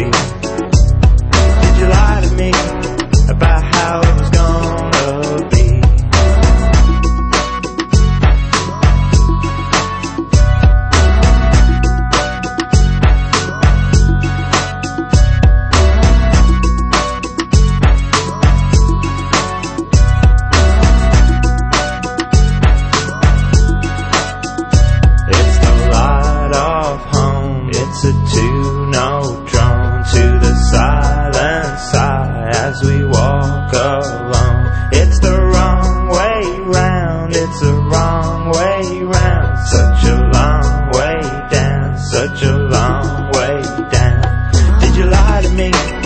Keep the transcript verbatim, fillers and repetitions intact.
Did you lie to me about how it was gonna be? It's the light of home, it's a two-note drone to the silent side as we walk alone. It's the wrong way round, it's the wrong way round. Such a long way down, such a long way down. Did you lie to me